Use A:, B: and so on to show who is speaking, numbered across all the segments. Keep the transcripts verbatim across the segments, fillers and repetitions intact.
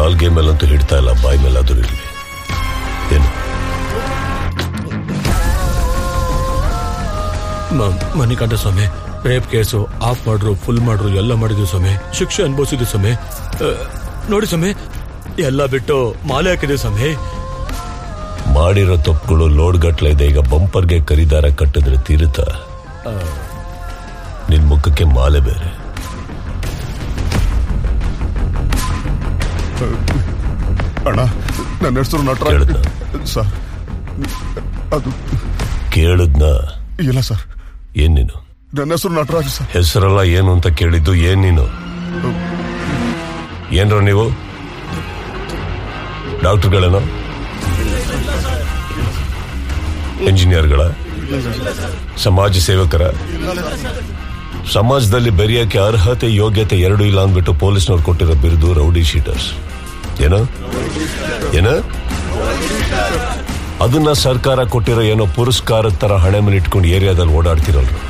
A: ನಾಲ್ಗೆ ಮೇಲಂತೂ ಹಿಡ್ತಾ ಇಲ್ಲ, ಬಾಯಿ ಮೇಲಾದ್ರೂ ಇರಲಿ. ಏನು
B: Manikanta Swami, rape case off ಮಾಡ್ರು, ಫುಲ್ ಮಾಡ್ರು, ಎಲ್ಲ ಮಾಡಿದ್ವಿ ಸ್ವಾಮಿ. ಶಿಕ್ಷೆ ಅನುಭವಿಸಿದ್ವಿ ಸ್ವಾಮಿ. ನೋಡಿ ಸ್ವಾಮಿ, ಎಲ್ಲ ಬಿಟ್ಟು ಮಾಲೆ ಹಾಕಿದೆ ಸ್ವಾಮಿ.
A: ಮಾಡಿರೋ ತಪ್ಪುಗಳು ಲೋಡ್ ಗಟ್ಲೆ ಇದೆ. ಈಗ ಬಂಪರ್ಗೆ ಕರಿದಾರ ಕಟ್ಟಿದ್ರೆ ತೀರುತ್ತ? ನಿನ್ ಮುಖಕ್ಕೆ ಮಾಲೆ ಬೇರೆ.
C: ಅಣ್ಣ, ನನ್ನ ಹೆಸರು ನಟರಾಜ್ ಸರ್. ಅದು
A: ಕೇಳಿದ್ನ?
C: ಇಲ್ಲ ಸರ್.
A: ಏನ್ ನೀನು?
C: ನನ್ನ ಹೆಸರು ನಟರಾಜ್ ಸರ್.
A: ಹೆಸರಲ್ಲ ಏನು ಅಂತ ಕೇಳಿದ್ದು. ಏನ್ ನೀನು? ಏನ್ರ ನೀವು ಡಾಕ್ಟರ್ಗಳೇನೋ, ಇಂಜಿನಿಯರ್ಗಳ, ಸಮಾಜ ಸೇವಕರ? ಸಮಾಜದಲ್ಲಿ ಬೆರೆಯಕ್ಕೆ ಅರ್ಹತೆ ಯೋಗ್ಯತೆ ಎರಡೂ ಇಲ್ಲ ಅಂದ್ಬಿಟ್ಟು ಪೊಲೀಸ್ನವ್ರು ಕೊಟ್ಟಿರೋ ಬಿರುದು ರೌಡಿ ಶೀಟರ್ಸ್. ಏನೋ ಏನ ಅದನ್ನ ಸರ್ಕಾರ ಕೊಟ್ಟಿರೋ ಏನೋ ಪುರಸ್ಕಾರದ ತರ ಹಣೆ ಮೇಲೆ ಇಟ್ಕೊಂಡು ಏರಿಯಾದಲ್ಲಿ ಓಡಾಡ್ತಿರಲ್ರು.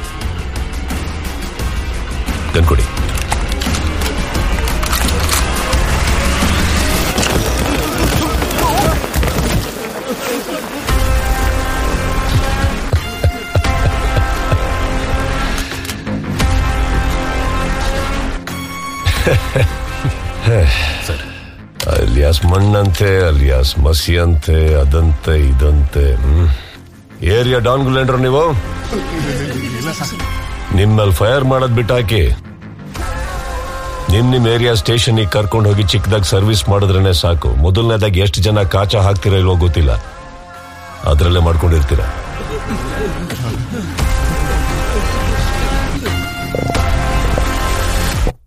A: ಕನ್ಕೊಡಿ. ಅಲಿಯಾಸ್ ಮಣ್ಣಂತೆ, ಅಲಿಯಾಸ್ ಮಸಿ ಅಂತೆ, ಅದಂತೆ ಇದಂತೆ. ಹ್ಮ್ ಏರಿಯಾ ಡಾನ್ಗುಲೇಂಡ್ರ ನೀವು? ನಿಮ್ಮಲ್ಲಿ ಫೈರ್ ಮಾಡೋದ್ ಬಿಟ್ಟಾಕಿ ನಿಮ್ ನಿಮ್ ಏರಿಯಾ ಸ್ಟೇಷನ್ ಕರ್ಕೊಂಡು ಹೋಗಿ ಚಿಕ್ಕದಾಗ ಸರ್ವಿಸ್ ಮಾಡಿದ್ರೇನೆ ಸಾಕು. ಮೊದಲನೇದಾಗಿ ಎಷ್ಟು ಜನ ಕಾಚಾ ಹಾಕ್ತಿರೋ ಇಲ್ವೋ ಗೊತ್ತಿಲ್ಲ, ಅದ್ರಲ್ಲೇ ಮಾಡ್ಕೊಂಡಿರ್ತೀರ.